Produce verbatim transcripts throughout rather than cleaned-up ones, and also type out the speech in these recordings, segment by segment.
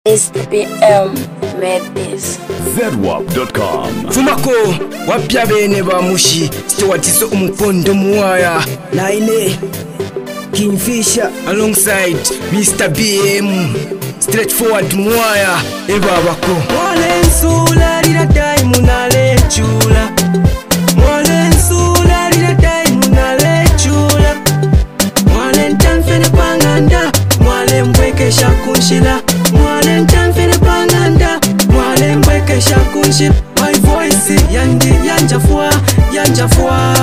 Mister B M made this. zedwap dot com. Fumako wapya bene ba mushi stewatiso umukondo muwaya Naine Kingfisher alongside Mister B M straightforward muwaya ebabako Mwale nsula lina time unale chula Mwale nsula lina time unale chula Mwale ntanfene panganda Mwale mbwekesha kunshila Mwale ntanfene panganda Mwale mbwekesha kunshila My voice yandi yanjafua yanjafua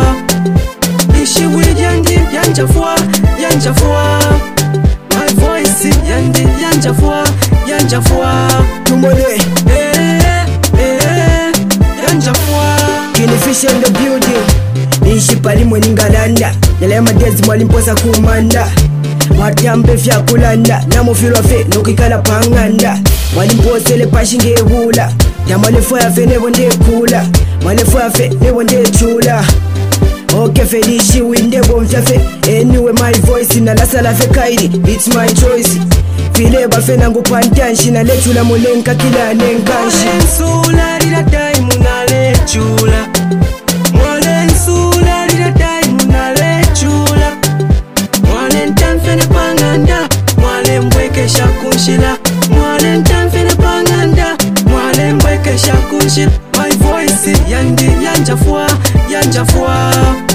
Ishiwi yandi yanjafua yanjafua My voice yandi yanjafua yanjafua Tumole eh eh yanjafua Kingfisher in the building Nishi pali mweni ngalanda Nalema dezi mwali mposa kumanda Mwatiambe vya kulanda Namufilwa fe nukikala panganda Mwali mposele pashinge hula Ya mwalefu ya fe nebo nde kula Mwalefu ya fe nebo nde chula Okay felishi winde bomfya fe Anyway my voice na lasa la fe kairi It's my choice File ba fe nangu pantanshi Na lechula mulenka kila nenkanshi Mwale nsula lila time unalechula Mwale nsula lila time unalechula Mwale ntanfene panganda Mwale mbwekesha kunshila Mwale ntanfene panganda Mwale mbwekesha kunshila My voice yandi yanjafua yanjafua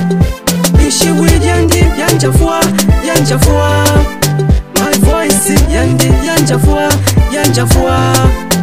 Ishiwi yandi yanjafua yanjafua My voice yandi yanjafua yanjafua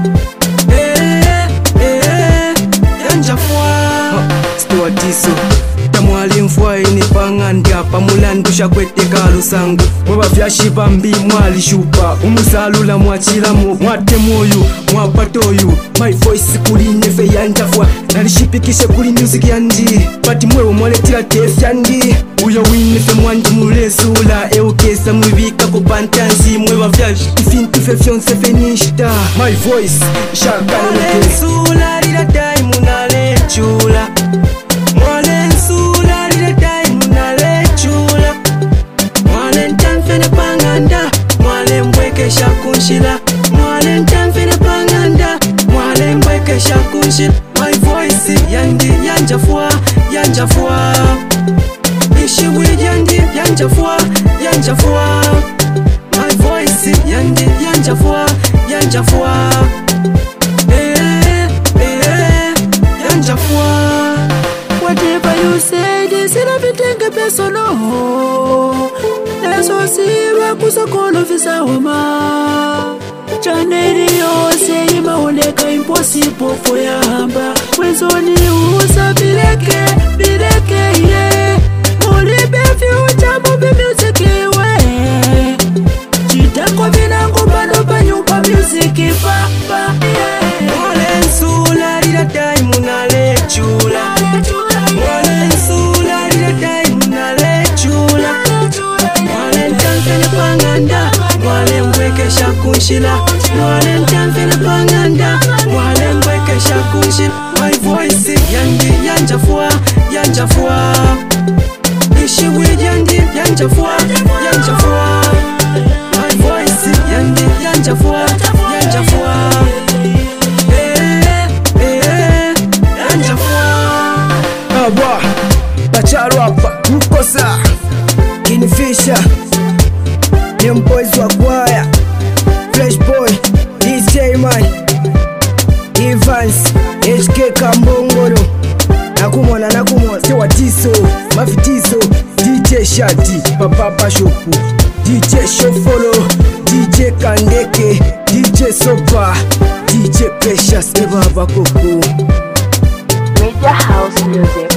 Eh eh yanjafua Stewatiso Mwali mfwa ini panganda Pamulandusha kwete kalusangu Mwaba fyashi pambi mwali shupa Umusalula mwachilamu Mwate moyu mwapatoyu My voice kuli nefe yanjafwa Nalishipikishe kuli music yandi Pati mwewe mwaletila tefi yandi Uyo winefe mwanji mulesula Eukesa mwibika kupantansi Mwewa fyashi ifintu fe fyonse fe nishita My voice shakana mwale nsula lila time unalechula Mwale nsula lila time unalechula Mwale ntanfene panganda Mwale mbwekesha kunshila Mwale ntanfene panganda Mwale mbwekesha kunshila My voice yandi yanjafua yanjafua Ishiwi yandi yanjafua yanjafua My voice yandi yanjafua yanjafua Eh eh yanjafua Whatever you say, this is everything personal. Neso siwa kusokolo visa wama. Chaneli yose imaoneka impossible kuyamba. Wezoni usa bileke, bileke ye. Mulibe future mubi music iwe. Chitako vinangu bado panyupa music ifa. Mwale nsula lila time unalechula Mwale nsula lila time unalechula Mwale ntanfene panganda Mwale mbwekesha kunshila Mwale ntanfene panganda Mwale mbwekesha kunshila My voice yandi yanjafua yanjafua Ishiwi yandi yanjafua yanjafua My voice yandi yanjafua yanjafua Awa, bacharwapa, mkosa Kingfisher Them boys wa kwaya Fresh boy, D J man Evans, H K Kambongoro Nakumona nakumona, Stewatiso Mafitiso, D J Shati Papa Shopu, D J Shofolo D J Kandeke, D J Sopa D J Precious Eva Bakoko Media House Music.